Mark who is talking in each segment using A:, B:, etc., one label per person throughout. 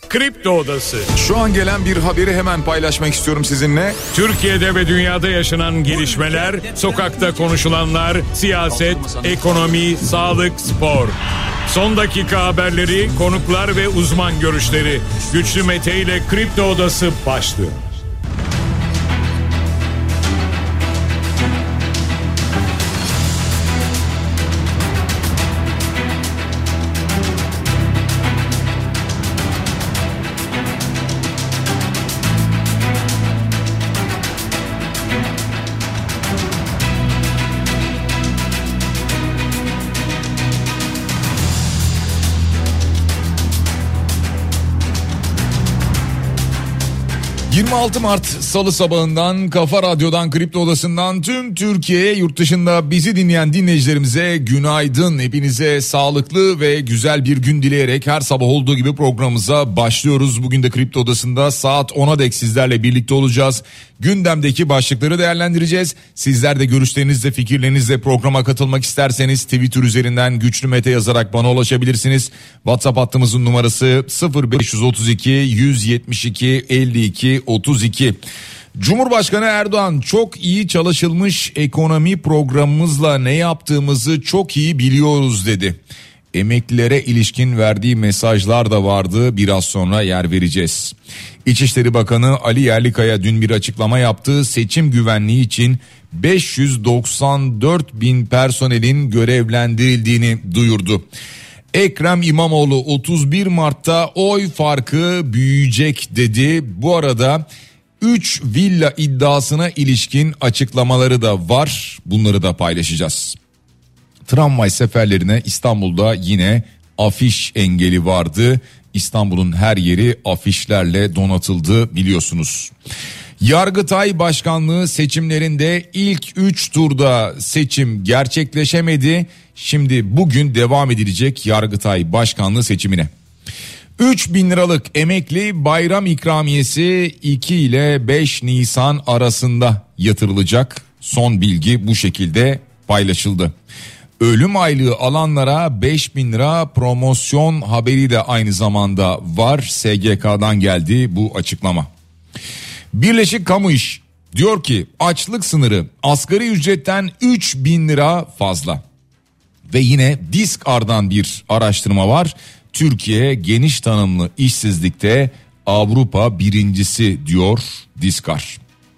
A: Kripto Odası.
B: Şu an gelen bir haberi hemen paylaşmak istiyorum sizinle.
A: Türkiye'de ve dünyada yaşanan gelişmeler, sokakta konuşulanlar, siyaset, ekonomi, sağlık, spor. Son dakika haberleri, konuklar ve uzman görüşleri. Güçlü Mete ile Kripto Odası başlıyor.
B: ...26 Mart Salı sabahından Kafa Radyo'dan, Kripto Odası'ndan tüm Türkiye'ye, yurt dışında bizi dinleyen dinleyicilerimize günaydın. Hepinize sağlıklı ve güzel bir gün dileyerek her sabah olduğu gibi programımıza başlıyoruz. Bugün de Kripto Odası'nda saat 10'a dek sizlerle birlikte olacağız. Gündemdeki başlıkları değerlendireceğiz. Sizler de görüşlerinizle, fikirlerinizle programa katılmak isterseniz Twitter üzerinden Güçlü Mete yazarak bana ulaşabilirsiniz. WhatsApp hattımızın numarası 0532 172 52 32. Cumhurbaşkanı Erdoğan, çok iyi çalışılmış ekonomi programımızla ne yaptığımızı çok iyi biliyoruz dedi. Emeklilere ilişkin verdiği mesajlar da vardı, biraz sonra yer vereceğiz. İçişleri Bakanı Ali Yerlikaya dün bir açıklama yaptı. Seçim güvenliği için 594 bin personelin görevlendirildiğini duyurdu. Ekrem İmamoğlu 31 Mart'ta oy farkı büyüyecek dedi. Bu arada 3 villa iddiasına ilişkin açıklamaları da var. Bunları da paylaşacağız. Tramvay seferlerine İstanbul'da yine afiş engeli vardı. İstanbul'un her yeri afişlerle donatıldı biliyorsunuz. Yargıtay Başkanlığı seçimlerinde ilk 3 turda seçim gerçekleşemedi. Şimdi bugün devam edilecek Yargıtay Başkanlığı seçimine. 3.000 liralık emekli bayram ikramiyesi 2 ile 5 Nisan arasında yatırılacak. Son bilgi bu şekilde paylaşıldı. Ölüm aylığı alanlara 5.000 lira promosyon haberi de aynı zamanda var. SGK'dan geldi bu açıklama. Birleşik Kamu İş diyor ki açlık sınırı asgari ücretten 3.000 lira fazla. Ve yine Diskar'dan bir araştırma var. Türkiye geniş tanımlı işsizlikte Avrupa birincisi diyor Diskar.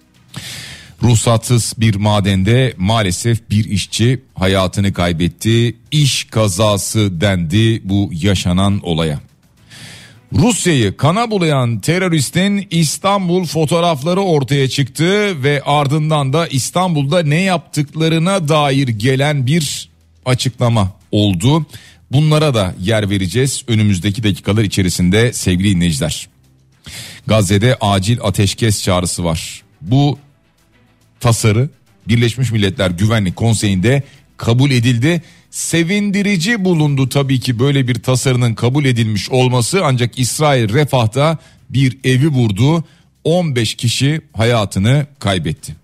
B: Ruhsatsız bir madende maalesef bir işçi hayatını kaybetti. İş kazası dendi bu yaşanan olaya. Rusya'yı kana bulayan teröristin İstanbul fotoğrafları ortaya çıktı ve ardından da İstanbul'da ne yaptıklarına dair gelen bir açıklama oldu. Bunlara da yer vereceğiz önümüzdeki dakikalar içerisinde sevgili dinleyiciler. Gazze'de acil ateşkes çağrısı var. Bu tasarı Birleşmiş Milletler Güvenlik Konseyi'nde kabul edildi. Sevindirici bulundu tabii ki böyle bir tasarının kabul edilmiş olması, ancak İsrail Refah'ta bir evi vurdu. 15 kişi hayatını kaybetti.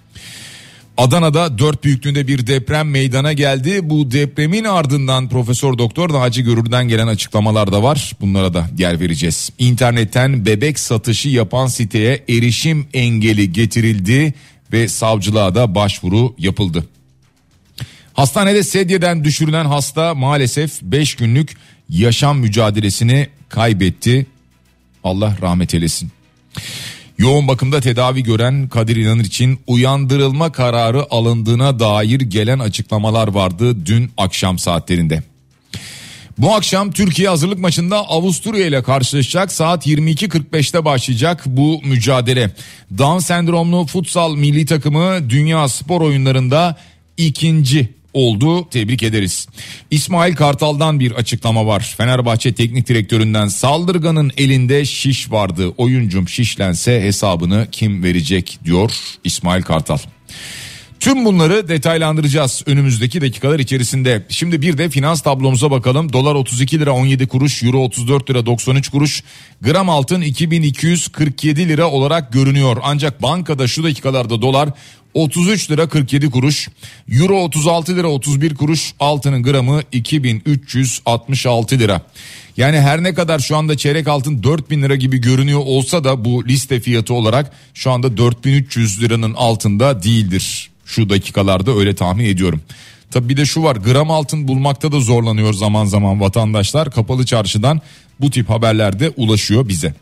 B: Adana'da 4 büyüklüğünde bir deprem meydana geldi. Bu depremin ardından Profesör Doktor Naci Görür'den gelen açıklamalar da var. Bunlara da yer vereceğiz. İnternetten bebek satışı yapan siteye erişim engeli getirildi ve savcılığa da başvuru yapıldı. Hastanede sedyeden düşürülen hasta maalesef 5 günlük yaşam mücadelesini kaybetti. Allah rahmet eylesin. Yoğun bakımda tedavi gören Kadir İnanır için uyandırılma kararı alındığına dair gelen açıklamalar vardı dün akşam saatlerinde. Bu akşam Türkiye hazırlık maçında Avusturya ile karşılaşacak. Saat 22.45'te başlayacak bu mücadele. Down sendromlu futsal milli takımı Dünya Spor Oyunları'nda ikinci oldu. Tebrik ederiz. İsmail Kartal'dan bir açıklama var. Fenerbahçe Teknik Direktöründen saldırganın elinde şiş vardı. Oyuncum şişlense hesabını kim verecek diyor İsmail Kartal. Tüm bunları detaylandıracağız önümüzdeki dakikalar içerisinde. Şimdi bir de finans tablomuza bakalım. Dolar 32 lira 17 kuruş, euro 34 lira 93 kuruş, gram altın 2247 lira olarak görünüyor. Ancak bankada şu dakikalarda dolar 33 lira 47 kuruş, euro 36 lira 31 kuruş, altının gramı 2366 lira. Yani her ne kadar şu anda çeyrek altın 4000 lira gibi görünüyor olsa da bu liste fiyatı olarak şu anda 4300 liranın altında değildir. Şu dakikalarda öyle tahmin ediyorum. Tabii bir de şu var, gram altın bulmakta da zorlanıyor zaman zaman vatandaşlar. Kapalı çarşıdan bu tip haberler de ulaşıyor bize.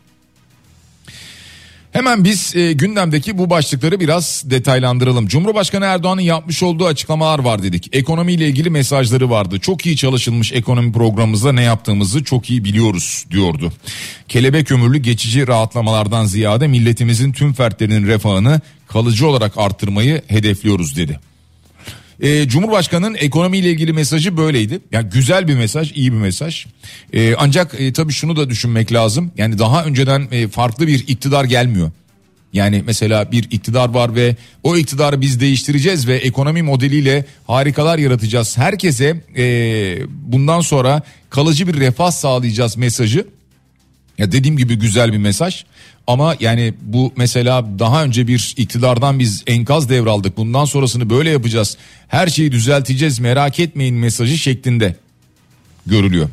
B: Hemen biz gündemdeki bu başlıkları biraz detaylandıralım. Cumhurbaşkanı Erdoğan'ın yapmış olduğu açıklamalar var dedik. Ekonomiyle ilgili mesajları vardı. Çok iyi çalışılmış ekonomi programımızda ne yaptığımızı çok iyi biliyoruz diyordu. Kelebek ömürlü geçici rahatlamalardan ziyade milletimizin tüm fertlerinin refahını kalıcı olarak arttırmayı hedefliyoruz dedi. Cumhurbaşkanının ekonomiyle ilgili mesajı böyleydi. Yani güzel bir mesaj, iyi bir mesaj. Ancak tabii şunu da düşünmek lazım. Yani daha önceden farklı bir iktidar gelmiyor. Yani mesela bir iktidar var ve o iktidarı biz değiştireceğiz ve ekonomi modeliyle harikalar yaratacağız. Herkese bundan sonra kalıcı bir refah sağlayacağız mesajı. Ya dediğim gibi güzel bir mesaj. Ama yani bu mesela daha önce bir iktidardan biz enkaz devraldık. Bundan sonrasını böyle yapacağız. Her şeyi düzelteceğiz, merak etmeyin mesajı şeklinde görülüyor.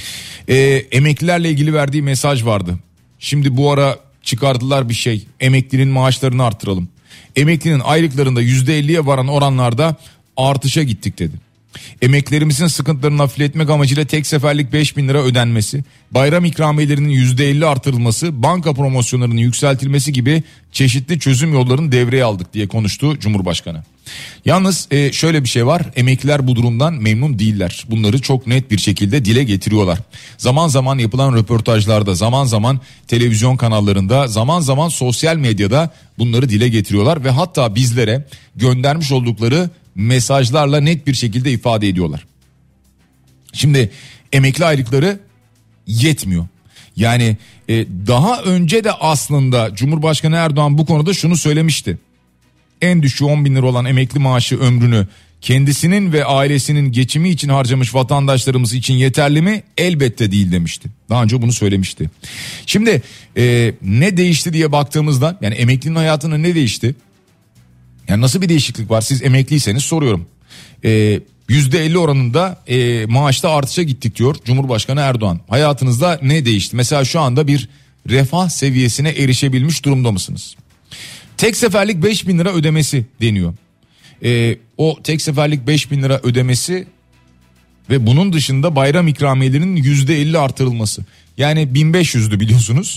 B: Emeklilerle ilgili verdiği mesaj vardı. Şimdi bu ara çıkardılar bir şey. Emeklinin maaşlarını artıralım. Emeklinin aylıklarında %50'ye varan oranlarda artışa gittik dedi. Emeklerimizin sıkıntılarını hafifletmek amacıyla tek seferlik 5.000 lira ödenmesi, bayram ikramiyelerinin %50 artırılması, banka promosyonlarının yükseltilmesi gibi çeşitli çözüm yollarını devreye aldık diye konuştu Cumhurbaşkanı. Yalnız şöyle bir şey var, emekliler bu durumdan memnun değiller. Bunları çok net bir şekilde dile getiriyorlar. Zaman zaman yapılan röportajlarda, zaman zaman televizyon kanallarında, zaman zaman sosyal medyada bunları dile getiriyorlar ve hatta bizlere göndermiş oldukları mesajlarla net bir şekilde ifade ediyorlar. Şimdi emekli aylıkları yetmiyor. Yani daha önce de aslında Cumhurbaşkanı Erdoğan bu konuda şunu söylemişti. En düşüğü 10.000 lira olan emekli maaşı ömrünü kendisinin ve ailesinin geçimi için harcamış vatandaşlarımız için yeterli mi? Elbette değil demişti. Daha önce bunu söylemişti. Şimdi ne değişti diye baktığımızda, yani emeklinin hayatında ne değişti? Yani nasıl bir değişiklik var? Siz emekliyseniz soruyorum. %50 oranında maaşta artışa gittik diyor Cumhurbaşkanı Erdoğan. Hayatınızda ne değişti? Mesela şu anda bir refah seviyesine erişebilmiş durumda mısınız? Tek seferlik 5.000 lira ödemesi deniyor. O tek seferlik 5.000 lira ödemesi ve bunun dışında bayram ikramiyelerinin %50 artırılması. Yani 1.500'dü biliyorsunuz.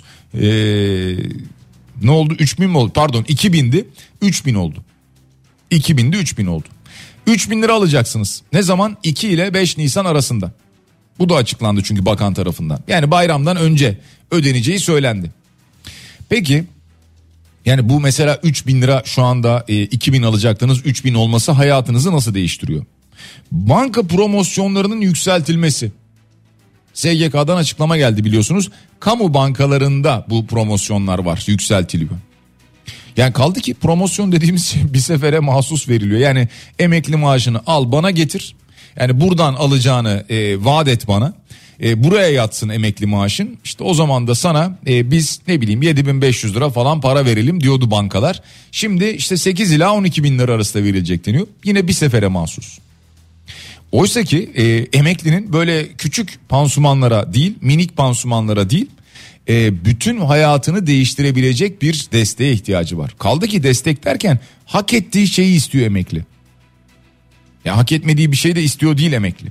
B: Ne oldu? 3.000 mi oldu? Pardon, 2.000'di. 3.000 oldu. 2.000'di 3.000 oldu. 3.000 lira alacaksınız. Ne zaman? 2 ile 5 Nisan arasında. Bu da açıklandı çünkü bakan tarafından. Yani bayramdan önce ödeneceği söylendi. Peki yani bu mesela 3.000 lira şu anda 2.000 alacaktınız, 3.000 olması hayatınızı nasıl değiştiriyor? Banka promosyonlarının yükseltilmesi. SGK'dan açıklama geldi biliyorsunuz. Kamu bankalarında bu promosyonlar var, yükseltiliyor. Yani kaldı ki promosyon dediğimiz şey bir sefere mahsus veriliyor. Yani emekli maaşını al bana getir. Yani buradan alacağını vaat et bana. Buraya yatsın emekli maaşın. İşte o zaman da sana biz ne bileyim 7.500 lira falan para verelim diyordu bankalar. Şimdi işte 8 ila 12.000 lira arasında verilecek deniyor. Yine bir sefere mahsus. Oysa ki emeklinin böyle küçük pansumanlara değil, minik pansumanlara değil, bütün hayatını değiştirebilecek bir desteğe ihtiyacı var. Kaldı ki destek derken hak ettiği şeyi istiyor emekli. Ya hak etmediği bir şey de istiyor değil emekli.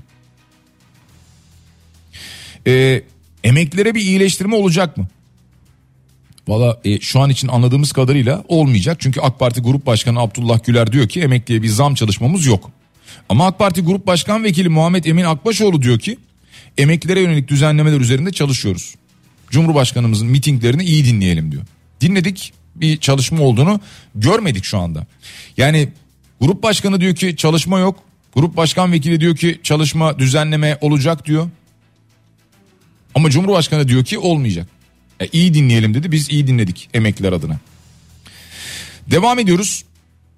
B: Emeklilere bir iyileştirme olacak mı? Valla şu an için anladığımız kadarıyla olmayacak. Çünkü AK Parti Grup Başkanı Abdullah Güler diyor ki emekliye bir zam çalışmamız yok. Ama AK Parti Grup Başkan Vekili Muhammed Emin Akbaşoğlu diyor ki emeklilere yönelik düzenlemeler üzerinde çalışıyoruz. Cumhurbaşkanımızın mitinglerini iyi dinleyelim diyor. Dinledik, bir çalışma olduğunu görmedik şu anda. Yani grup başkanı diyor ki çalışma yok. Grup başkan vekili diyor ki çalışma, düzenleme olacak diyor. Ama Cumhurbaşkanı diyor ki olmayacak. İyi dinleyelim dedi, biz iyi dinledik emekliler adına. Devam ediyoruz.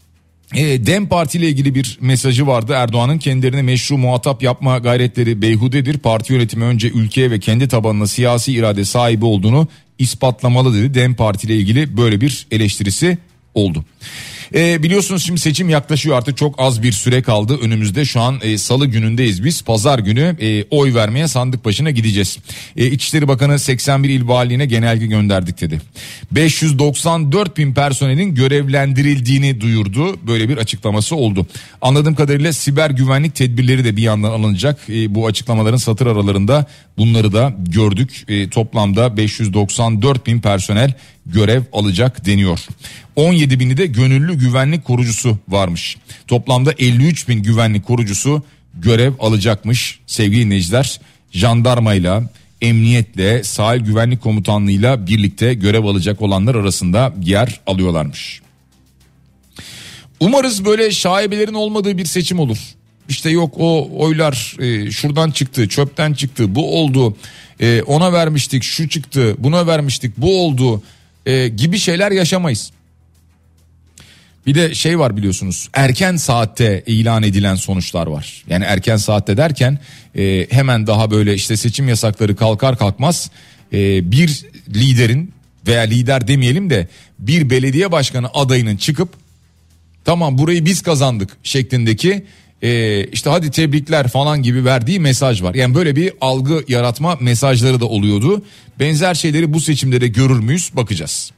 B: DEM Parti ile ilgili bir mesajı vardı Erdoğan'ın. Kendilerine meşru muhatap yapma gayretleri beyhudedir. Parti yönetimi önce ülkeye ve kendi tabanına siyasi irade sahibi olduğunu ispatlamalı dedi. DEM Parti ile ilgili böyle bir eleştirisi oldu. Biliyorsunuz şimdi seçim yaklaşıyor, artık çok az bir süre kaldı önümüzde. Şu an salı günündeyiz biz, pazar günü oy vermeye sandık başına gideceğiz. İçişleri Bakanı 81 il valiliğine genelge gönderdik dedi. 594 bin personelin görevlendirildiğini duyurdu, böyle bir açıklaması oldu. Anladığım kadarıyla siber güvenlik tedbirleri de bir yandan alınacak. Bu açıklamaların satır aralarında bunları da gördük. Toplamda 594 bin personel görev alacak deniyor. 17 bini de gönüllü güvenlik korucusu varmış. Toplamda 53 bin güvenlik korucusu görev alacakmış sevgili dinleyiciler. Jandarmayla, emniyetle, sahil güvenlik komutanlığıyla birlikte görev alacak olanlar arasında yer alıyorlarmış. Umarız böyle şaibelerin olmadığı bir seçim olur. İşte yok o oylar şuradan çıktı, çöpten çıktı, bu oldu, ona vermiştik, şu çıktı, buna vermiştik, bu oldu gibi şeyler yaşamayız. Bir de şey var biliyorsunuz, erken saatte ilan edilen sonuçlar var. Yani erken saatte derken hemen daha böyle işte seçim yasakları kalkar kalkmaz bir liderin veya lider demeyelim de bir belediye başkanı adayının çıkıp tamam burayı biz kazandık şeklindeki işte hadi tebrikler falan gibi verdiği mesaj var. Yani böyle bir algı yaratma mesajları da oluyordu. Benzer şeyleri bu seçimde de görür müyüz, bakacağız.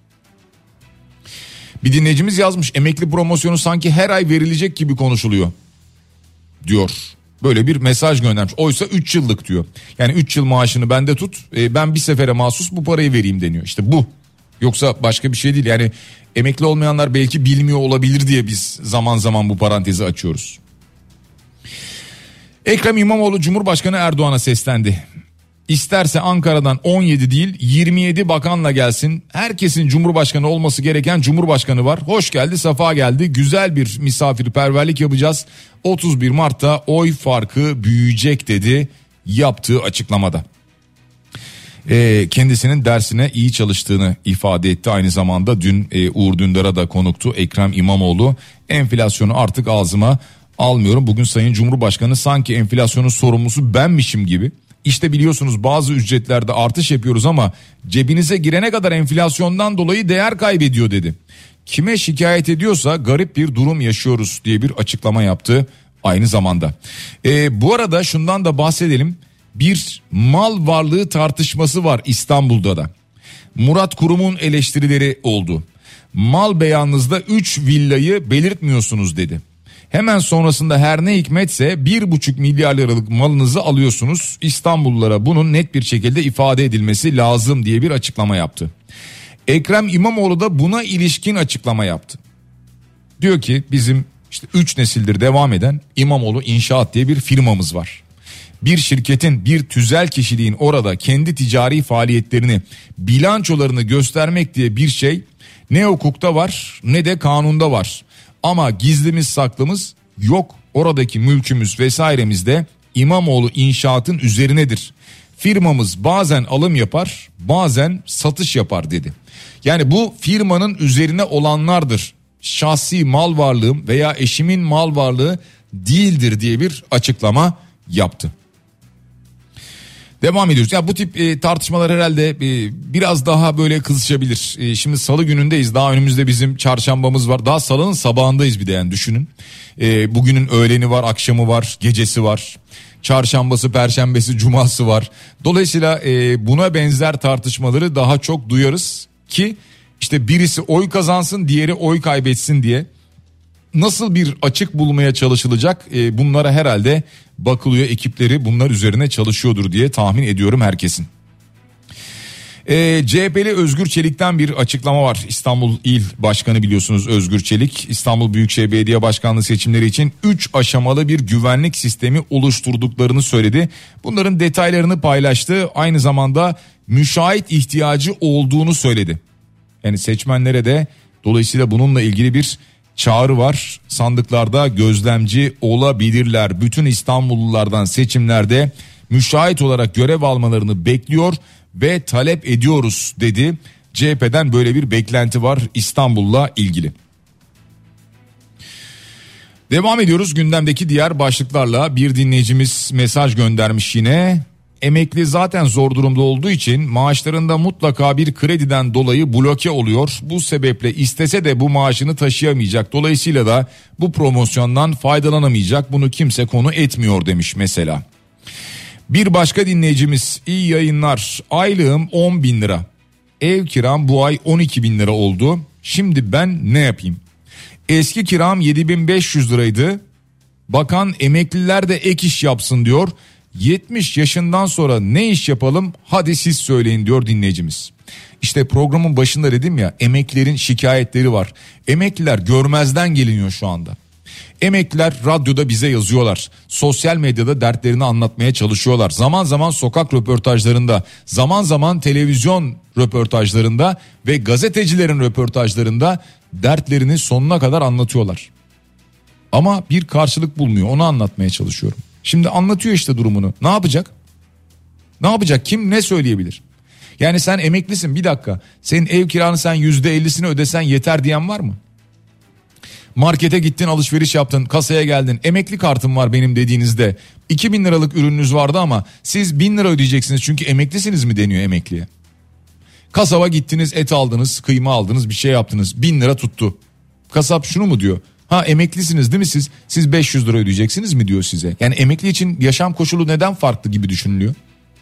B: Bir dinleyicimiz yazmış, emekli promosyonu sanki her ay verilecek gibi konuşuluyor diyor. Böyle bir mesaj göndermiş. Oysa 3 yıllık diyor. Yani 3 yıl maaşını bende tut, ben bir sefere mahsus bu parayı vereyim deniyor. İşte bu. Yoksa başka bir şey değil. Yani emekli olmayanlar belki bilmiyor olabilir diye biz zaman zaman bu parantezi açıyoruz. Ekrem İmamoğlu Cumhurbaşkanı Erdoğan'a seslendi. İsterse Ankara'dan 17 değil 27 bakanla gelsin. Herkesin Cumhurbaşkanı olması gereken Cumhurbaşkanı var. Hoş geldi, safa geldi. Güzel bir misafirperverlik yapacağız. 31 Mart'ta oy farkı büyüyecek dedi yaptığı açıklamada. Kendisinin dersine iyi çalıştığını ifade etti. Aynı zamanda dün Uğur Dündar'a da konuktu Ekrem İmamoğlu. Enflasyonu artık ağzıma almıyorum. Bugün Sayın Cumhurbaşkanı sanki enflasyonun sorumlusu benmişim gibi. İşte biliyorsunuz bazı ücretlerde artış yapıyoruz ama cebinize girene kadar enflasyondan dolayı değer kaybediyor dedi. Kime şikayet ediyorsa garip bir durum yaşıyoruz diye bir açıklama yaptı aynı zamanda. Bu arada şundan da bahsedelim. Bir mal varlığı tartışması var İstanbul'da da. Murat Kurum'un eleştirileri oldu. Mal beyanınızda 3 villayı belirtmiyorsunuz dedi. Hemen sonrasında her ne hikmetse 1,5 milyar liralık malınızı alıyorsunuz. İstanbullulara bunun net bir şekilde ifade edilmesi lazım diye bir açıklama yaptı. Ekrem İmamoğlu da buna ilişkin açıklama yaptı. Diyor ki bizim işte 3 nesildir devam eden İmamoğlu İnşaat diye bir firmamız var. Bir şirketin, bir tüzel kişiliğin orada kendi ticari faaliyetlerini, bilançolarını göstermek diye bir şey ne hukukta var ne de kanunda var. Ama gizlimiz saklımız yok. Oradaki mülkümüz vesairemiz de İmamoğlu İnşaat'ın üzerinedir. Firmamız bazen alım yapar, bazen satış yapar dedi. Yani bu firmanın üzerine olanlardır. Şahsi mal varlığım veya eşimin mal varlığı değildir diye bir açıklama yaptı. Devam ediyoruz. Ya bu tip tartışmalar herhalde biraz daha böyle kızışabilir. Şimdi salı günündeyiz. Daha önümüzde bizim çarşambamız var. Daha salının sabahındayız bir de yani düşünün. Bugünün öğleni var, akşamı var, gecesi var. Çarşambası, perşembesi, cuması var. Dolayısıyla buna benzer tartışmaları daha çok duyarız ki işte birisi oy kazansın, diğeri oy kaybetsin diye. Nasıl bir açık bulmaya çalışılacak, bunlara herhalde bakılıyor, ekipleri bunlar üzerine çalışıyordur diye tahmin ediyorum herkesin. CHP'li Özgür Çelik'ten bir açıklama var. İstanbul İl Başkanı biliyorsunuz Özgür Çelik, İstanbul Büyükşehir Belediye Başkanlığı seçimleri için 3 aşamalı bir güvenlik sistemi oluşturduklarını söyledi. Bunların detaylarını paylaştı. Aynı zamanda müşahit ihtiyacı olduğunu söyledi. Yani seçmenlere de dolayısıyla bununla ilgili bir çağrı var. Sandıklarda gözlemci olabilirler. Bütün İstanbullulardan seçimlerde müşahit olarak görev almalarını bekliyor ve talep ediyoruz dedi. CHP'den böyle bir beklenti var İstanbul'la ilgili. Devam ediyoruz gündemdeki diğer başlıklarla. Bir dinleyicimiz mesaj göndermiş yine. Emekli zaten zor durumda olduğu için maaşlarında mutlaka bir krediden dolayı bloke oluyor. Bu sebeple istese de bu maaşını taşıyamayacak. Dolayısıyla da bu promosyondan faydalanamayacak. Bunu kimse konu etmiyor demiş mesela. Bir başka dinleyicimiz, iyi yayınlar, aylığım 10 bin lira. Ev kiram bu ay 12 bin lira oldu. Şimdi ben ne yapayım? Eski kiram 7.500 liraydı. Bakan emekliler de ek iş yapsın diyor. 70 yaşından sonra ne iş yapalım? Hadi siz söyleyin diyor dinleyicimiz. İşte programın başında dedim ya, emeklilerin şikayetleri var. Emekliler görmezden geliniyor şu anda. Emekliler radyoda bize yazıyorlar. Sosyal medyada dertlerini anlatmaya çalışıyorlar. Zaman zaman sokak röportajlarında, zaman zaman televizyon röportajlarında ve gazetecilerin röportajlarında dertlerini sonuna kadar anlatıyorlar. Ama bir karşılık bulmuyor. Onu anlatmaya çalışıyorum. Şimdi anlatıyor işte durumunu. Ne yapacak? Ne yapacak? Kim ne söyleyebilir? Yani sen emeklisin, bir dakika. Senin ev kiranı sen %50'sini ödesen yeter diyen var mı? Markete gittin, alışveriş yaptın, kasaya geldin, emekli kartım var benim dediğinizde 2.000 liralık ürününüz vardı ama siz 1.000 lira ödeyeceksiniz çünkü emeklisiniz mi deniyor emekliye. Kasaba gittiniz, et aldınız, kıyma aldınız, bir şey yaptınız, 1.000 lira tuttu. Kasap şunu mu diyor? Ha, emeklisiniz değil mi siz? Siz 500 lira ödeyeceksiniz mi diyor size. Yani emekli için yaşam koşulu neden farklı gibi düşünülüyor?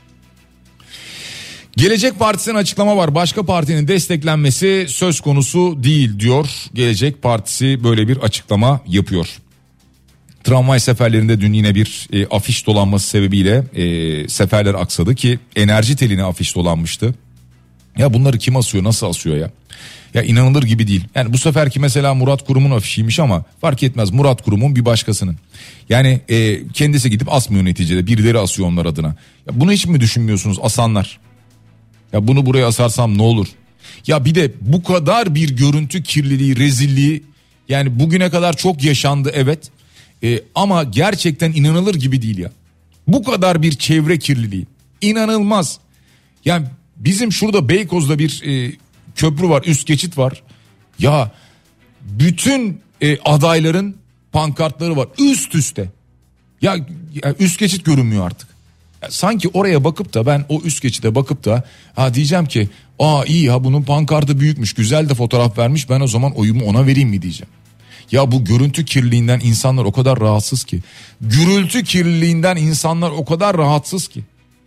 B: Gelecek Partisi'nin açıklama var. Başka partinin desteklenmesi söz konusu değil diyor. Gelecek Partisi böyle bir açıklama yapıyor. Tramvay seferlerinde dün yine bir afiş dolanması sebebiyle seferler aksadı ki enerji teline afiş dolanmıştı. Ya bunları kim asıyor, nasıl asıyor ya? Ya inanılır gibi değil. Yani bu seferki mesela Murat Kurum'un afişiymiş ama fark etmez, Murat Kurum'un bir başkasının. Yani kendisi gidip asmıyor neticede, birileri asıyor onlar adına. Ya bunu hiç mi düşünmüyorsunuz asanlar? Ya bunu buraya asarsam ne olur? Ya bir de bu kadar bir görüntü kirliliği, rezilliği, yani bugüne kadar çok yaşandı evet. Ama gerçekten inanılır gibi değil ya. Bu kadar bir çevre kirliliği. İnanılmaz. Yani bizim şurada Beykoz'da bir köprü var, üst geçit var. Ya bütün adayların pankartları var üst üste. Ya üst geçit görünmüyor artık. Sanki oraya bakıp da ben o üst geçide bakıp da diyeceğim ki iyi ha, bunun pankartı büyükmüş, güzel de fotoğraf vermiş, ben o zaman oyumu ona vereyim mi diyeceğim. Ya bu görüntü kirliliğinden insanlar o kadar rahatsız ki. Gürültü kirliliğinden insanlar o kadar rahatsız ki.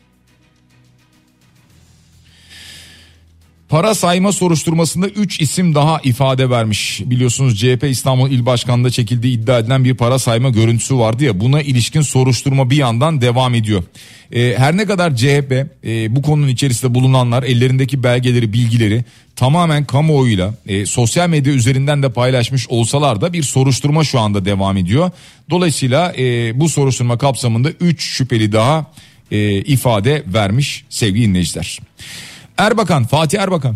B: Para sayma soruşturmasında 3 isim daha ifade vermiş. Biliyorsunuz CHP İstanbul İl Başkanlığı'nda çekildiği iddia edilen bir para sayma görüntüsü vardı ya, buna ilişkin soruşturma bir yandan devam ediyor. Her ne kadar CHP bu konunun içerisinde bulunanlar ellerindeki belgeleri, bilgileri tamamen kamuoyuyla sosyal medya üzerinden de paylaşmış olsalar da bir soruşturma şu anda devam ediyor. Dolayısıyla bu soruşturma kapsamında 3 şüpheli daha ifade vermiş sevgili dinleyiciler. Erbakan, Fatih Erbakan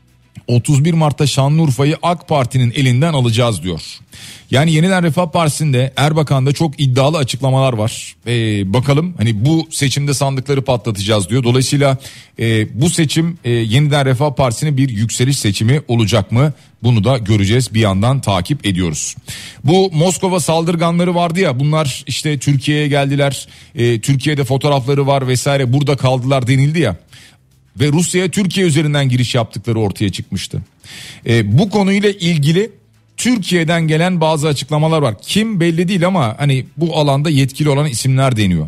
B: 31 Mart'ta Şanlıurfa'yı AK Parti'nin elinden alacağız diyor. Yani Yeniden Refah Partisi'nde, Erbakan'da çok iddialı açıklamalar var. Bakalım hani bu seçimde sandıkları patlatacağız diyor. Dolayısıyla bu seçim Yeniden Refah Partisi'nin bir yükseliş seçimi olacak mı? Bunu da göreceğiz, bir yandan takip ediyoruz. Bu Moskova saldırganları vardı ya, bunlar işte Türkiye'ye geldiler. Türkiye'de fotoğrafları var vesaire, burada kaldılar denildi ya. Ve Rusya'ya Türkiye üzerinden giriş yaptıkları ortaya çıkmıştı. Bu konuyla ilgili Türkiye'den gelen bazı açıklamalar var. Kim belli değil ama hani bu alanda yetkili olan isimler deniyor.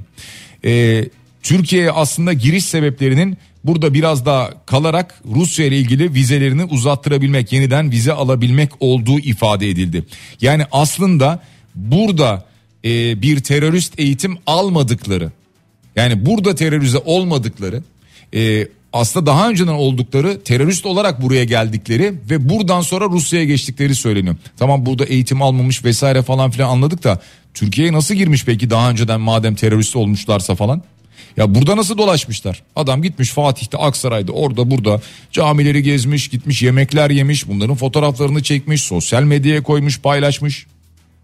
B: Türkiye'ye aslında giriş sebeplerinin burada biraz daha kalarak Rusya ile ilgili vizelerini uzattırabilmek, yeniden vize alabilmek olduğu ifade edildi. Yani aslında burada bir terörist eğitim almadıkları, yani burada terörize olmadıkları, aslında daha önceden oldukları, terörist olarak buraya geldikleri ve buradan sonra Rusya'ya geçtikleri söyleniyor. Tamam, burada eğitim almamış vesaire falan filan anladık da Türkiye'ye nasıl girmiş peki daha önceden, madem terörist olmuşlarsa falan? Ya burada nasıl dolaşmışlar? Adam gitmiş Fatih'te, Aksaray'da, orada burada camileri gezmiş, gitmiş yemekler yemiş, bunların fotoğraflarını çekmiş, sosyal medyaya koymuş, paylaşmış.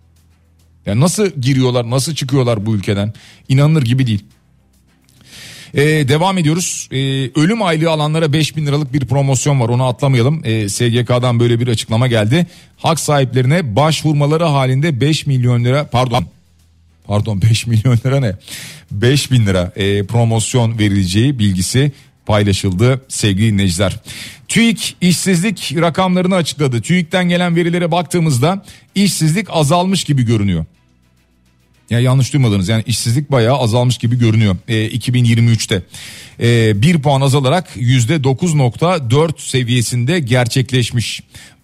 B: Ya nasıl giriyorlar, nasıl çıkıyorlar bu ülkeden? İnanılır gibi değil. Devam ediyoruz. Ölüm aylığı alanlara 5.000 liralık bir promosyon var, onu atlamayalım. SGK'dan böyle bir açıklama geldi. Hak sahiplerine başvurmaları halinde 5 milyon lira pardon 5 milyon lira ne? 5.000 lira promosyon verileceği bilgisi paylaşıldı sevgili dinleyiciler. TÜİK işsizlik rakamlarını açıkladı. TÜİK'ten gelen verilere baktığımızda işsizlik azalmış gibi görünüyor. Ya yanlış duymadınız, yani işsizlik bayağı azalmış gibi görünüyor 2023'te. 1 puan azalarak %9.4 seviyesinde gerçekleşmiş.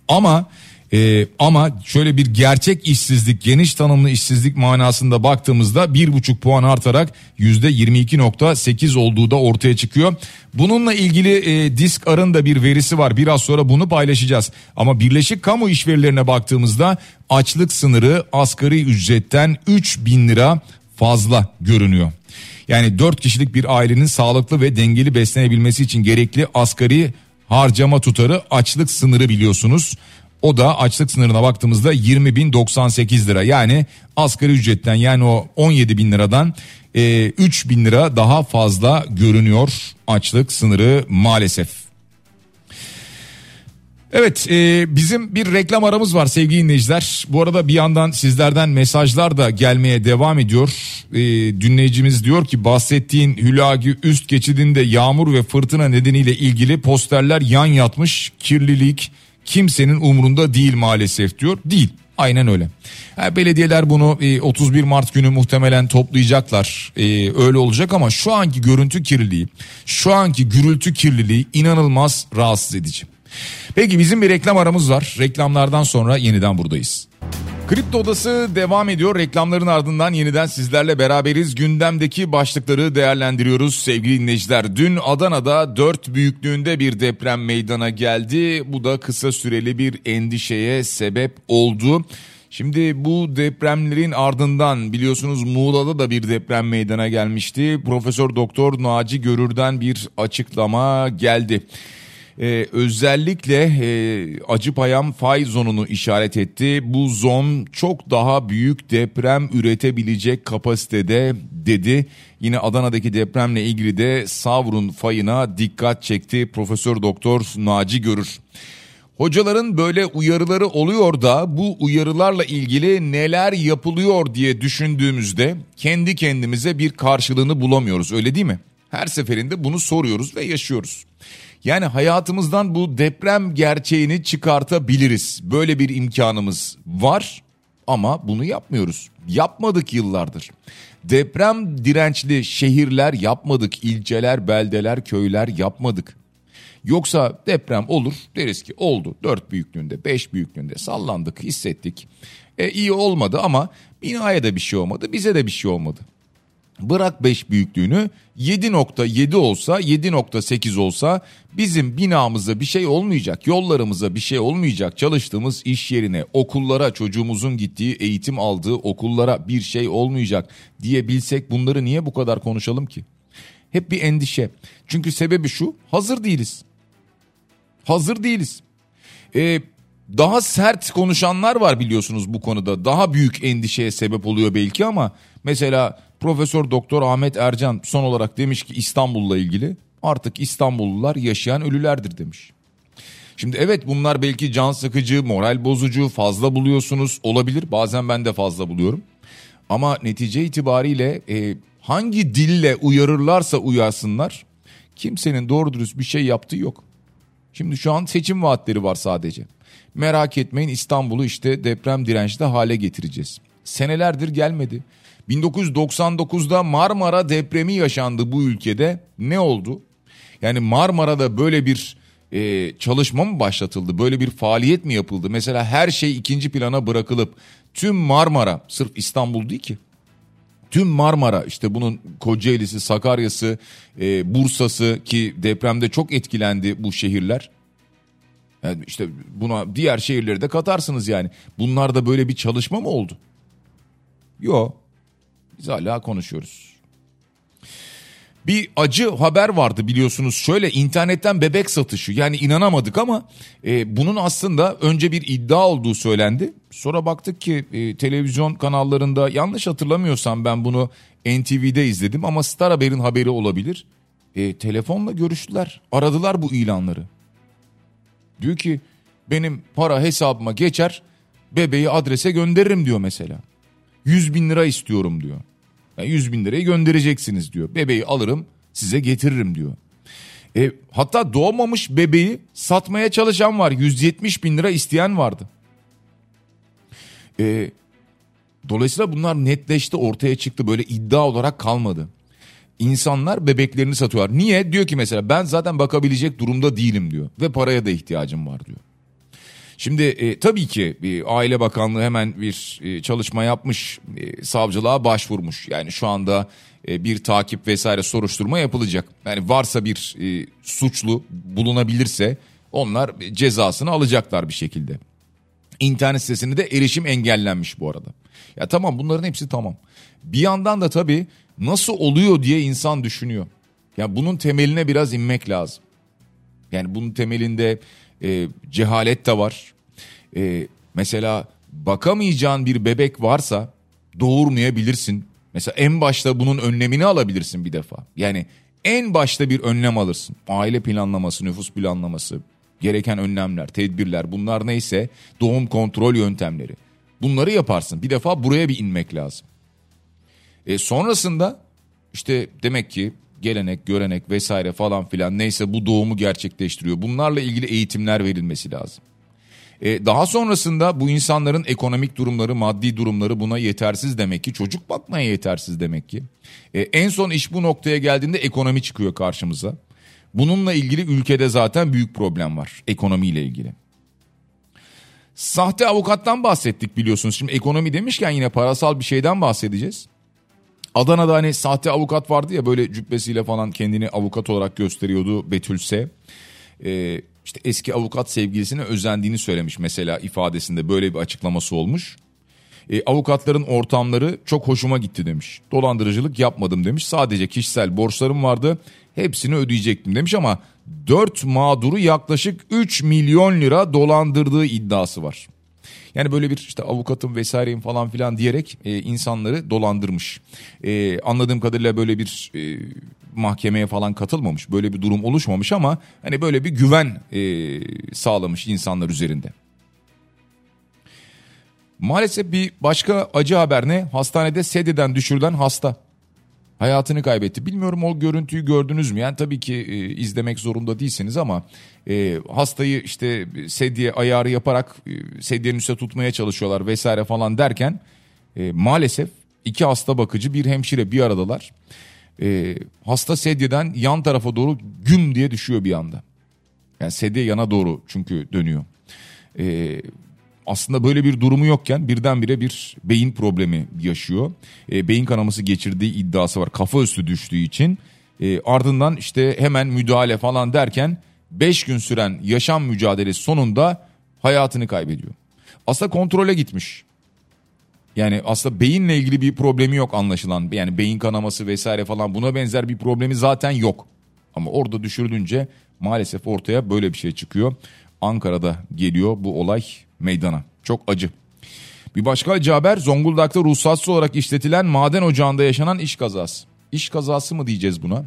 B: Ama şöyle bir gerçek işsizlik, geniş tanımlı işsizlik manasında baktığımızda 1,5 puan artarak %22.8 olduğu da ortaya çıkıyor. Bununla ilgili Disk-Ar'ın da bir verisi var. Biraz sonra bunu paylaşacağız. Ama Birleşik Kamu İş Verilerine baktığımızda açlık sınırı asgari ücretten 3.000 lira fazla görünüyor. Yani 4 kişilik bir ailenin sağlıklı ve dengeli beslenebilmesi için gerekli asgari harcama tutarı açlık sınırı, biliyorsunuz. O da açlık sınırına baktığımızda 20.098 lira. Yani asgari ücretten, yani o 17.000 liradan 3.000 lira daha fazla görünüyor açlık sınırı maalesef. Evet, bizim bir reklam aramız var sevgili dinleyiciler. Bu arada bir yandan sizlerden mesajlar da gelmeye devam ediyor. Dinleyicimiz diyor ki bahsettiğin Hülagi üst geçidinde yağmur ve fırtına nedeniyle ilgili posterler yan yatmış, kirlilik kimsenin umurunda değil maalesef diyor. Değil. Aynen öyle. Belediyeler bunu 31 Mart günü muhtemelen toplayacaklar. Öyle olacak ama şu anki görüntü kirliliği, şu anki gürültü kirliliği inanılmaz rahatsız edici. Peki bizim bir reklam aramız var. Reklamlardan sonra yeniden buradayız. Kripto Odası devam ediyor. Reklamların ardından yeniden sizlerle beraberiz. Gündemdeki başlıkları değerlendiriyoruz sevgili dinleyiciler. Dün Adana'da 4 büyüklüğünde bir deprem meydana geldi. Bu da kısa süreli bir endişeye sebep oldu. Şimdi bu depremlerin ardından biliyorsunuz Muğla'da da bir deprem meydana gelmişti. Profesör Doktor Naci Görür'den bir açıklama geldi. Özellikle Acıpayam fay zonunu işaret etti. Bu zon çok daha büyük deprem üretebilecek kapasitede dedi. Yine Adana'daki depremle ilgili de Savrun fayına dikkat çekti Profesör Doktor Naci Görür. Hocaların böyle uyarıları oluyor da bu uyarılarla ilgili neler yapılıyor diye düşündüğümüzde kendi kendimize bir karşılığını bulamıyoruz, öyle değil mi? Her seferinde bunu soruyoruz ve yaşıyoruz. Yani hayatımızdan bu deprem gerçeğini çıkartabiliriz. Böyle bir imkanımız var ama bunu yapmıyoruz. Yapmadık yıllardır. Deprem dirençli şehirler yapmadık, ilçeler, beldeler, köyler yapmadık. Yoksa deprem olur, deriz ki oldu 4 büyüklüğünde, 5 büyüklüğünde sallandık, hissettik. İyi olmadı ama binaya da bir şey olmadı, bize de bir şey olmadı. Bırak 5 büyüklüğünü, 7.7 olsa, 7.8 olsa bizim binamıza bir şey olmayacak, yollarımıza bir şey olmayacak, çalıştığımız iş yerine, okullara, çocuğumuzun gittiği, eğitim aldığı okullara bir şey olmayacak diyebilsek bunları niye bu kadar konuşalım ki? Hep bir endişe. Çünkü sebebi şu, hazır değiliz. Hazır değiliz. Daha sert konuşanlar var biliyorsunuz bu konuda. Daha büyük endişeye sebep oluyor belki ama mesela Profesör Doktor Ahmet Ercan son olarak demiş ki İstanbul'la ilgili artık İstanbullular yaşayan ölülerdir demiş. Şimdi evet, bunlar belki can sıkıcı, moral bozucu, fazla buluyorsunuz, olabilir. Bazen ben de fazla buluyorum. Ama netice itibariyle hangi dille uyarırlarsa uyarsınlar kimsenin doğru dürüst bir şey yaptığı yok. Şimdi şu an seçim vaatleri var sadece. Merak etmeyin, İstanbul'u işte deprem dirençli hale getireceğiz. Senelerdir gelmedi. 1999'da Marmara depremi yaşandı bu ülkede. Ne oldu? Yani Marmara'da böyle bir çalışma mı başlatıldı? Böyle bir faaliyet mi yapıldı? Mesela her şey ikinci plana bırakılıp tüm Marmara, sırf İstanbul değil ki, tüm Marmara, işte bunun Kocaeli'si, Sakarya'sı, Bursa'sı ki depremde çok etkilendi bu şehirler. Yani işte buna diğer şehirleri de katarsınız yani. Bunlarda böyle bir çalışma mı oldu? Yok. Biz hala konuşuyoruz. Bir acı haber vardı biliyorsunuz, şöyle internetten bebek satışı, yani inanamadık ama bunun aslında önce bir iddia olduğu söylendi. Sonra baktık ki televizyon kanallarında, yanlış hatırlamıyorsam ben bunu NTV'de izledim ama Star Haber'in haberi olabilir. Telefonla görüştüler, aradılar bu ilanları. Diyor ki benim para hesabıma geçer, bebeği adrese gönderirim diyor mesela. 100.000 lira istiyorum diyor. Yani 100.000 lirayı göndereceksiniz diyor. Bebeği alırım size getiririm diyor. Hatta doğmamış bebeği satmaya çalışan var. 170.000 lira isteyen vardı. Dolayısıyla bunlar netleşti, ortaya çıktı, böyle iddia olarak kalmadı. İnsanlar bebeklerini satıyorlar. Niye? Diyor ki mesela ben zaten bakabilecek durumda değilim diyor. Ve paraya da ihtiyacım var diyor. Şimdi tabii ki Aile Bakanlığı hemen bir çalışma yapmış, savcılığa başvurmuş. Yani şu anda bir takip vesaire soruşturma yapılacak. Yani varsa bir suçlu bulunabilirse onlar cezasını alacaklar bir şekilde. İnternet sitesine de erişim engellenmiş bu arada. Ya tamam, bunların hepsi tamam. Bir yandan da tabii nasıl oluyor diye insan düşünüyor. Ya bunun temeline biraz inmek lazım. Yani bunun temelinde cehalet de var. Mesela bakamayacağın bir bebek varsa doğurmayabilirsin. Mesela en başta bunun önlemini alabilirsin bir defa. Yani en başta bir önlem alırsın. Aile planlaması, nüfus planlaması, gereken önlemler, tedbirler, bunlar neyse, doğum kontrol yöntemleri. Bunları yaparsın. Bir defa buraya bir inmek lazım. Sonrasında işte demek ki gelenek, görenek vesaire falan filan neyse bu doğumu gerçekleştiriyor. Bunlarla ilgili eğitimler verilmesi lazım. Daha sonrasında bu insanların ekonomik durumları, maddi durumları buna yetersiz demek ki. Çocuk bakmaya yetersiz demek ki. En son iş bu noktaya geldiğinde ekonomi çıkıyor karşımıza. Bununla ilgili ülkede zaten büyük problem var, ekonomiyle ilgili. Sahte avukattan bahsettik biliyorsunuz. Şimdi ekonomi demişken yine parasal bir şeyden bahsedeceğiz. Adana'da hani sahte avukat vardı ya, böyle cübbesiyle falan kendini avukat olarak gösteriyordu Betülse. İşte eski avukat sevgilisine özendiğini söylemiş mesela, ifadesinde böyle bir açıklaması olmuş. Avukatların ortamları çok hoşuma gitti demiş. Dolandırıcılık yapmadım demiş. Sadece kişisel borçlarım vardı. Hepsini ödeyecektim demiş ama 4 mağduru yaklaşık 3 milyon lira dolandırdığı iddiası var. Yani böyle bir işte avukatım vesaireyim falan filan diyerek insanları dolandırmış. Anladığım kadarıyla böyle bir mahkemeye falan katılmamış. Böyle bir durum oluşmamış ama hani böyle bir güven sağlamış insanlar üzerinde. Maalesef bir başka acı haber ne? Hastanede sedyeden düşürülen hasta hayatını kaybetti. Bilmiyorum o görüntüyü gördünüz mü? Yani tabii ki izlemek zorunda değilsiniz ama hastayı işte sedye ayarı yaparak sedyenin üstüne tutmaya çalışıyorlar vesaire falan derken maalesef 2 hasta bakıcı, bir hemşire bir aradalar. Hasta sedyeden yan tarafa doğru güm diye düşüyor bir anda. Yani sedye yana doğru çünkü dönüyor. Aslında böyle bir durumu yokken birdenbire bir beyin problemi yaşıyor. Beyin kanaması geçirdiği iddiası var, kafa üstü düştüğü için. Ardından işte hemen müdahale falan derken 5 gün süren yaşam mücadelesi sonunda hayatını kaybediyor. Aslında kontrole gitmiş. Yani aslında beyinle ilgili bir problemi yok anlaşılan. Yani beyin kanaması vesaire falan, buna benzer bir problemi zaten yok. Ama orada düşürülünce maalesef ortaya böyle bir şey çıkıyor. Ankara'da geliyor bu olay meydana. Çok acı. Bir başka acı haber, Zonguldak'ta ruhsatsız olarak işletilen maden ocağında yaşanan iş kazası. İş kazası mı diyeceğiz buna?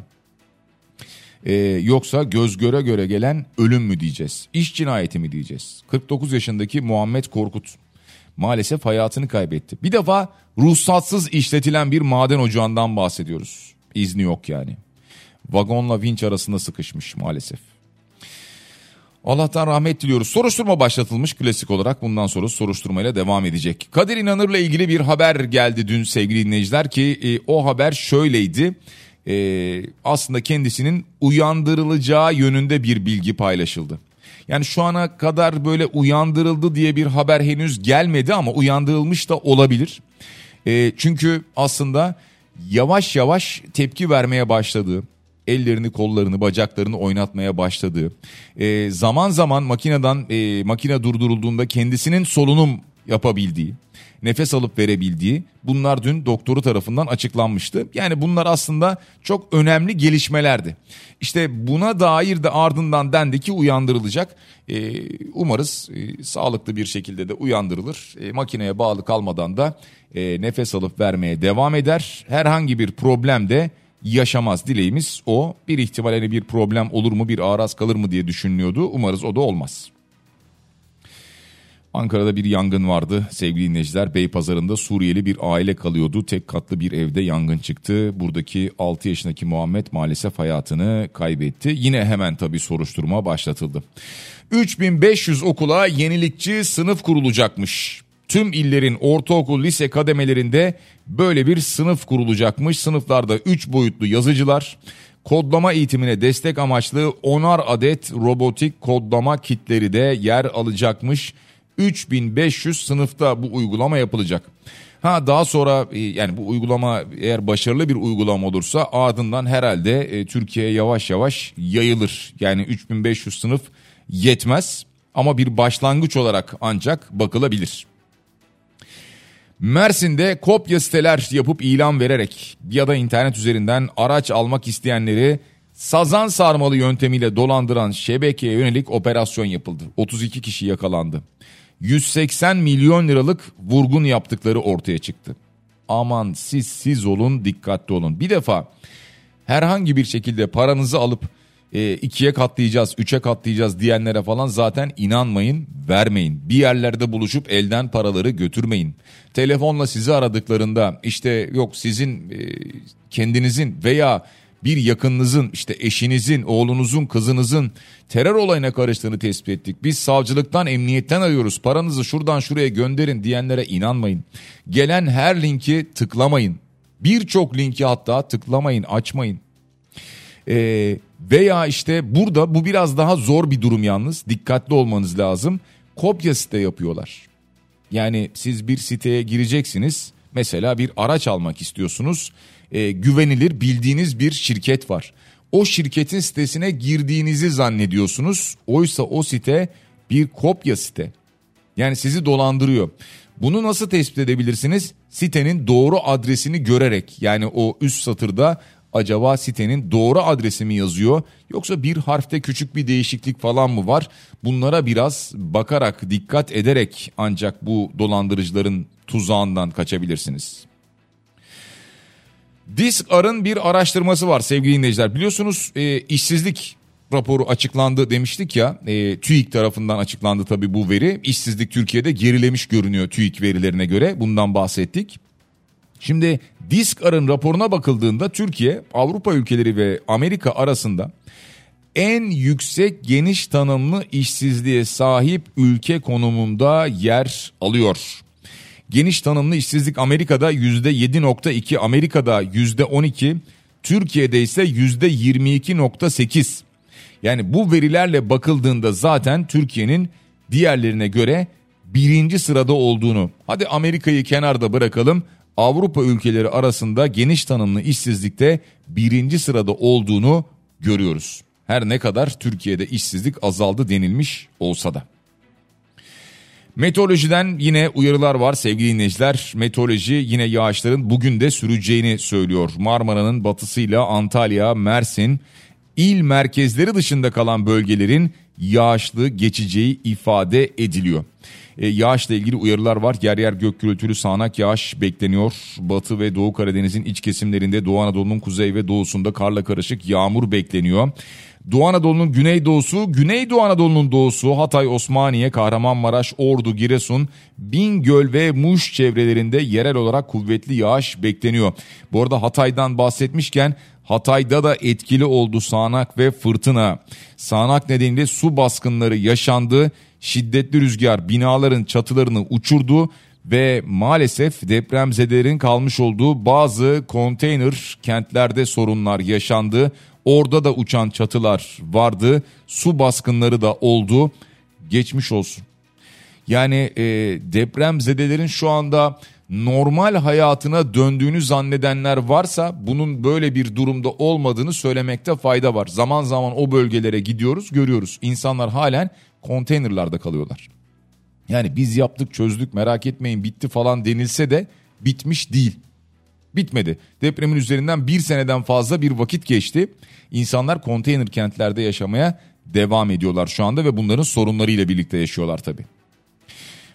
B: Yoksa göz göre göre gelen ölüm mü diyeceğiz? İş cinayeti mi diyeceğiz? 49 yaşındaki Muhammed Korkut maalesef hayatını kaybetti. Bir defa ruhsatsız işletilen bir maden ocağından bahsediyoruz. İzni yok yani. Vagonla vinç arasında sıkışmış maalesef. Allah'tan rahmet diliyoruz. Soruşturma başlatılmış klasik olarak, bundan sonra soruşturmayla devam edecek. Kadir İnanır'la ilgili bir haber geldi dün sevgili dinleyiciler ki o haber şöyleydi. Aslında kendisinin uyandırılacağı yönünde bir bilgi paylaşıldı. Yani şu ana kadar böyle uyandırıldı diye bir haber henüz gelmedi ama uyandırılmış da olabilir. Çünkü aslında yavaş yavaş tepki vermeye başladığı, ellerini, kollarını, bacaklarını oynatmaya başladığı, zaman zaman makine durdurulduğunda kendisinin solunum yapabildiği, nefes alıp verebildiği, bunlar dün doktoru tarafından açıklanmıştı. Yani bunlar aslında çok önemli gelişmelerdi. İşte buna dair de ardından dendi ki uyandırılacak. Umarız sağlıklı bir şekilde de uyandırılır. Makineye bağlı kalmadan da nefes alıp vermeye devam eder. Herhangi bir problem de yaşamaz. Dileğimiz o. Bir ihtimal hani bir problem olur mu, bir araz kalır mı diye düşünülüyordu. Umarız o da olmaz. Ankara'da bir yangın vardı sevgili dinleyiciler. Beypazarı'nda Suriyeli bir aile kalıyordu. Tek katlı bir evde yangın çıktı. Buradaki 6 yaşındaki Muhammed maalesef hayatını kaybetti. Yine hemen tabii soruşturma başlatıldı. 3500 okula yenilikçi sınıf kurulacakmış. Tüm illerin ortaokul, lise kademelerinde böyle bir sınıf kurulacakmış. Sınıflarda 3 boyutlu yazıcılar, kodlama eğitimine destek amaçlı 10'ar adet robotik kodlama kitleri de yer alacakmış. 3500 sınıfta bu uygulama yapılacak. Daha sonra yani bu uygulama eğer başarılı bir uygulama olursa ardından herhalde Türkiye'ye yavaş yavaş yayılır. Yani 3500 sınıf yetmez ama bir başlangıç olarak ancak bakılabilir. Mersin'de kopya siteler yapıp ilan vererek ya da internet üzerinden araç almak isteyenleri sazan sarmalı yöntemiyle dolandıran şebekeye yönelik operasyon yapıldı. 32 kişi yakalandı. 180 milyon liralık vurgun yaptıkları ortaya çıktı. Aman siz olun, dikkatli olun. Bir defa herhangi bir şekilde paranızı alıp 2'ye katlayacağız, 3'e katlayacağız diyenlere falan zaten inanmayın, vermeyin. Bir yerlerde buluşup elden paraları götürmeyin. Telefonla sizi aradıklarında işte yok sizin kendinizin veya bir yakınınızın, işte eşinizin, oğlunuzun, kızınızın terör olayına karıştığını tespit ettik. Biz savcılıktan, emniyetten arıyoruz. Paranızı şuradan şuraya gönderin diyenlere inanmayın. Gelen her linki tıklamayın. Birçok linki hatta tıklamayın, açmayın. Veya işte burada bu biraz daha zor bir durum yalnız. Dikkatli olmanız lazım. Kopya site yapıyorlar. Yani siz bir siteye gireceksiniz. Mesela bir araç almak istiyorsunuz. Güvenilir bildiğiniz bir şirket var. O şirketin sitesine girdiğinizi zannediyorsunuz. Oysa o site bir kopya site. Yani sizi dolandırıyor. Bunu nasıl tespit edebilirsiniz? Sitenin doğru adresini görerek, yani o üst satırda acaba sitenin doğru adresi mi yazıyor yoksa bir harfte küçük bir değişiklik falan mı var? Bunlara biraz bakarak, dikkat ederek ancak bu dolandırıcıların tuzağından kaçabilirsiniz. Disk-Ar'ın bir araştırması var sevgili dinleyiciler. Biliyorsunuz işsizlik raporu açıklandı demiştik ya. TÜİK tarafından açıklandı tabii bu veri. İşsizlik Türkiye'de gerilemiş görünüyor TÜİK verilerine göre. Bundan bahsettik. Şimdi Disk-Ar'ın raporuna bakıldığında Türkiye, Avrupa ülkeleri ve Amerika arasında en yüksek geniş tanımlı işsizliğe sahip ülke konumunda yer alıyor. Geniş tanımlı işsizlik Amerika'da %7.2, Amerika'da %12, Türkiye'de ise %22.8. Yani bu verilerle bakıldığında zaten Türkiye'nin diğerlerine göre birinci sırada olduğunu, hadi Amerika'yı kenarda bırakalım, Avrupa ülkeleri arasında geniş tanımlı işsizlikte birinci sırada olduğunu görüyoruz. Her ne kadar Türkiye'de işsizlik azaldı denilmiş olsa da. Meteorolojiden yine uyarılar var sevgili dinleyiciler. Meteoroloji yine yağışların bugün de süreceğini söylüyor. Marmara'nın batısıyla Antalya, Mersin, il merkezleri dışında kalan bölgelerin yağışlı geçeceği ifade ediliyor. Yağışla ilgili uyarılar var. Yer yer gök gürültülü sağanak yağış bekleniyor. Batı ve Doğu Karadeniz'in iç kesimlerinde, Doğu Anadolu'nun kuzey ve doğusunda karla karışık yağmur bekleniyor. Doğu Anadolu'nun güneydoğusu, Güneydoğu Anadolu'nun doğusu, Hatay, Osmaniye, Kahramanmaraş, Ordu, Giresun, Bingöl ve Muş çevrelerinde yerel olarak kuvvetli yağış bekleniyor. Bu arada Hatay'dan bahsetmişken Hatay'da da etkili oldu sağanak ve fırtına. Sağanak nedeniyle su baskınları yaşandı. Şiddetli rüzgar binaların çatılarını uçurdu ve maalesef depremzedelerin kalmış olduğu bazı konteyner kentlerde sorunlar yaşandı. Orada da uçan çatılar vardı. Su baskınları da oldu. Geçmiş olsun. Yani depremzedelerin şu anda normal hayatına döndüğünü zannedenler varsa bunun böyle bir durumda olmadığını söylemekte fayda var. Zaman zaman o bölgelere gidiyoruz, görüyoruz. İnsanlar halen konteynerlarda kalıyorlar. Yani biz yaptık, çözdük, merak etmeyin, bitti falan denilse de bitmiş değil. Bitmedi. Depremin üzerinden bir seneden fazla bir vakit geçti. İnsanlar konteyner kentlerde yaşamaya devam ediyorlar şu anda ve bunların sorunlarıyla birlikte yaşıyorlar tabii.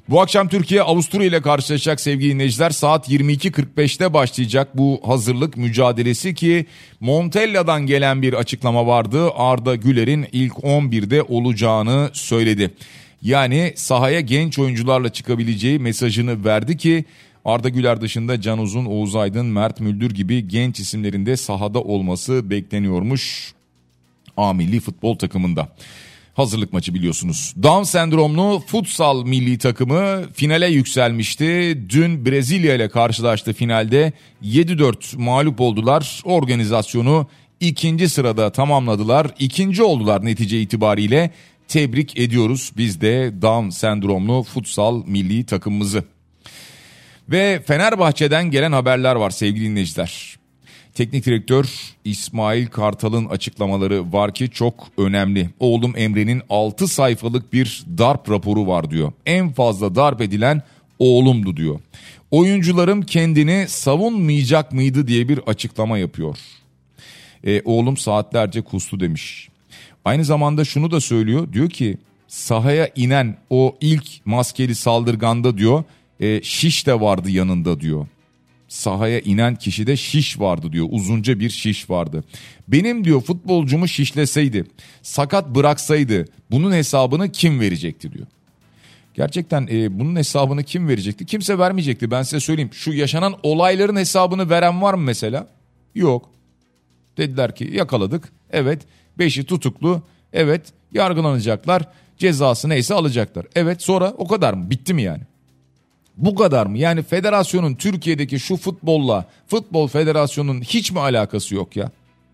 B: Bu akşam Türkiye Avusturya ile karşılaşacak sevgili dinleyiciler. Saat 22.45'te başlayacak bu hazırlık mücadelesi ki Montella'dan gelen bir açıklama vardı. Arda Güler'in ilk 11'de olacağını söyledi. Yani sahaya genç oyuncularla çıkabileceği mesajını verdi ki Arda Güler dışında Can Uzun, Oğuz Aydın, Mert Müldür gibi genç isimlerin de sahada olması bekleniyormuş A milli futbol takımında. Hazırlık maçı biliyorsunuz. Down sendromlu futsal milli takımı finale yükselmişti. Dün Brezilya ile karşılaştı finalde. 7-4 mağlup oldular. Organizasyonu ikinci sırada tamamladılar. İkinci oldular netice itibariyle. Tebrik ediyoruz biz de Down sendromlu futsal milli takımımızı. Ve Fenerbahçe'den gelen haberler var sevgili dinleyiciler. Teknik direktör İsmail Kartal'ın açıklamaları var ki çok önemli. Oğlum Emre'nin 6 sayfalık bir darp raporu var diyor. En fazla darp edilen oğlumdu diyor. Oyuncularım kendini savunmayacak mıydı diye bir açıklama yapıyor. Oğlum saatlerce kustu demiş. Aynı zamanda şunu da söylüyor. Diyor ki sahaya inen o ilk maskeli saldırganda diyor şiş de vardı yanında diyor. Sahaya inen kişide şiş vardı diyor. Uzunca bir şiş vardı. Benim diyor futbolcumu şişleseydi, sakat bıraksaydı bunun hesabını kim verecekti diyor. Gerçekten bunun hesabını kim verecekti? Kimse vermeyecekti, ben size söyleyeyim. Şu yaşanan olayların hesabını veren var mı mesela? Yok. Dediler ki yakaladık. Evet. 5'i tutuklu. Evet. Yargılanacaklar. Cezası neyse alacaklar. Evet, sonra o kadar mı? Bitti mi yani? Bu kadar mı? Yani federasyonun Türkiye'deki şu futbolla, futbol federasyonunun hiç mi alakası yok ya?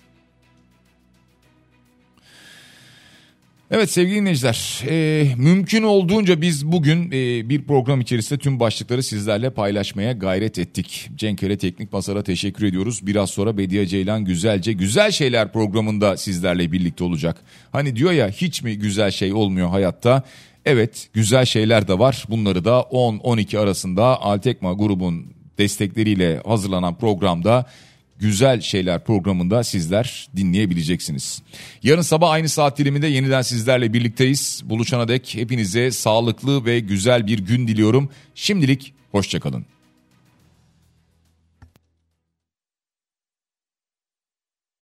B: Evet sevgili dinleyiciler, mümkün olduğunca biz bugün bir program içerisinde tüm başlıkları sizlerle paylaşmaya gayret ettik. Cenkere Teknik Masar'a teşekkür ediyoruz. Biraz sonra Bediye Ceylan Güzel Şeyler programında sizlerle birlikte olacak. Hani diyor ya, hiç mi güzel şey olmuyor hayatta? Evet, güzel şeyler de var. Bunları da 10-12 arasında Altekma grubun destekleriyle hazırlanan programda Güzel Şeyler programında sizler dinleyebileceksiniz. Yarın sabah aynı saat diliminde yeniden sizlerle birlikteyiz. Buluşana dek hepinize sağlıklı ve güzel bir gün diliyorum. Şimdilik hoşça kalın.